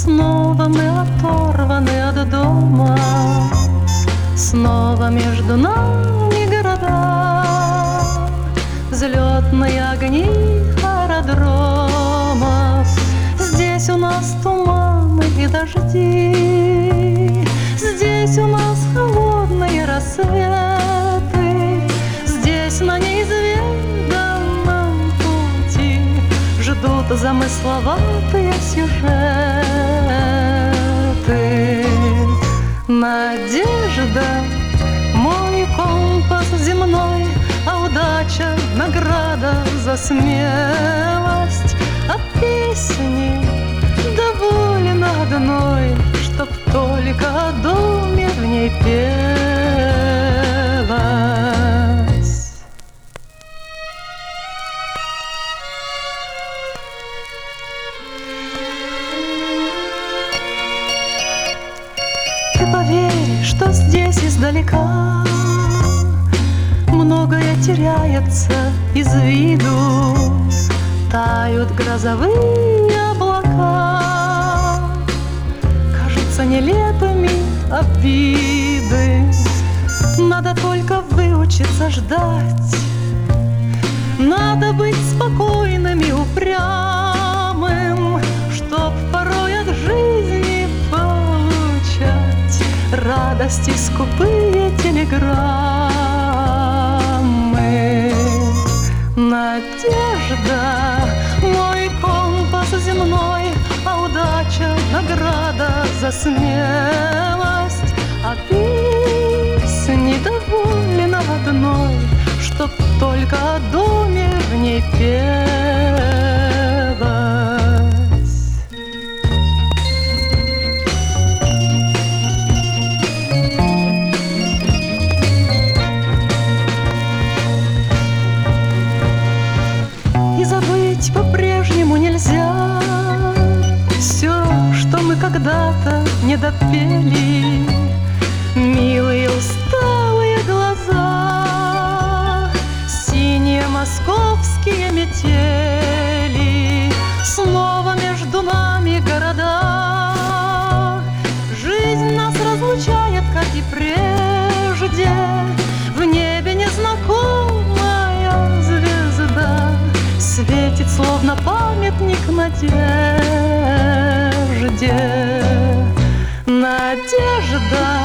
Снова мы оторваны от дома, снова между нами города, взлетные огни аэродромов. Здесь у нас туманы и дожди, здесь у нас холодные рассветы, здесь на неизведанном пути ждут замысловатые сюжеты. Надежда — мой компас земной, а удача — награда за смелость. А песни довольно одной, чтоб только о доме в ней пелось. Ты поверь, что здесь издалека многое теряется из виду, тают грозовые облака, кажутся нелепыми обиды. Надо только выучиться ждать, надо быть спокойным и упрямым, чтоб порой от жизни получать радости скупые телеграммы. Надежда — мой компас земной, а удача — награда за смелость. А песни довольно одной, чтоб только о доме в ней пелось. И забыть по-прежнему нельзя все, что мы когда-то не допели. Милые усталые глаза, синие московские метели, снова между нами города. Жизнь нас разлучает, как и прежде, в небе незнакомая звезда светит, словно памятник надежде. Надежда